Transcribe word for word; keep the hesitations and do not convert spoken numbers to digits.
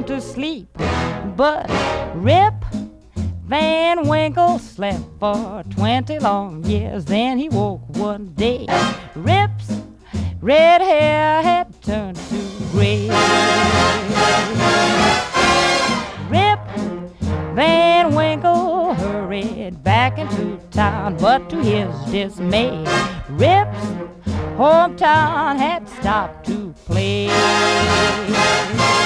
went to sleep. But Rip Van Winkle slept for twenty long years. Then he woke one day. Rip's red hair had turned to gray. Rip Van Winkle hurried back into town, but to his dismay, Rip's hometown had stopped to play.